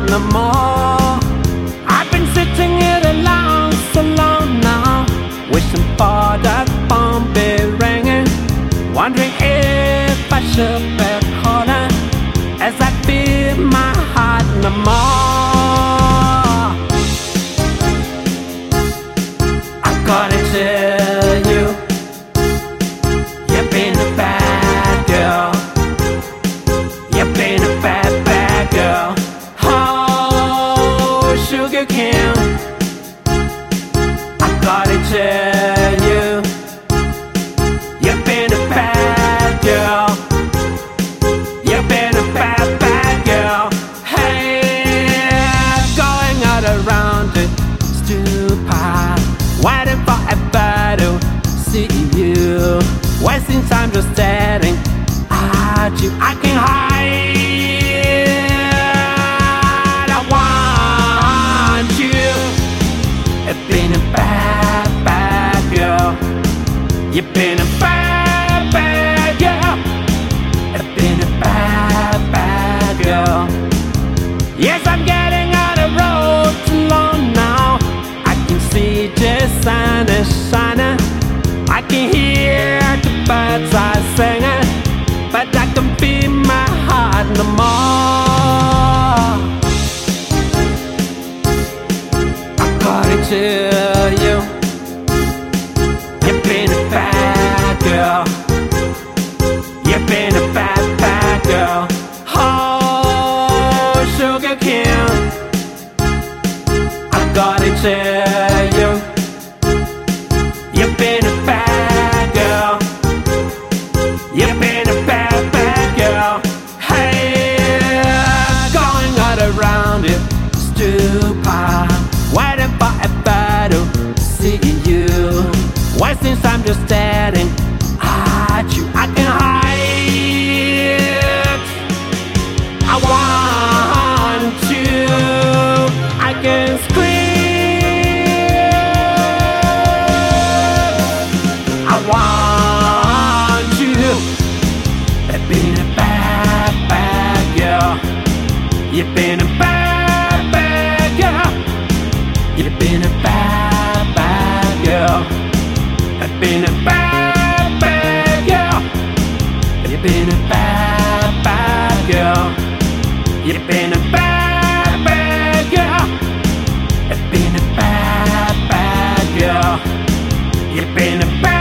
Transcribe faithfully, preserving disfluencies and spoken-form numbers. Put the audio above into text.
no more. I've been sitting here alone so long now, wishing for that phone be ringing, wondering if I should be calling, as I feel my heart no more. I gotta tell you, you've been a bad girl. You've been a bad, bad girl. Oh, sugar cane, I gotta tell you, you've been a bad girl. You've been a bad, bad girl. Hey, going out around it, stupid, waiting forever to see you, wasting time just staring at you. I can hide. I want you. You've been a bad, bad girl. You've been a bad, bad girl. You've been a bad, bad girl. Yes, I'm getting on the road too long now. I can see the sun is shining. I can hear the birds are singing, but I can feel my heart no more. I gotta tell you, you've been a bad girl. You've been a bad, bad girl. Oh, sugar cane, I gotta tell you, you've been a bad girl. You've been a bad, bad girl. Hey, going all around it, stupid, waiting forever to see you, wasting time just staring at you. I can hide. I want you. I can scream. I want you. You've been a bad, bad girl. You've been a bad, bad girl. You've been a bad, bad girl. You've been a bad, bad girl. You've been a bad, bad girl. You've been a bad, bad girl. You've been a bad, bad girl. You've been a bad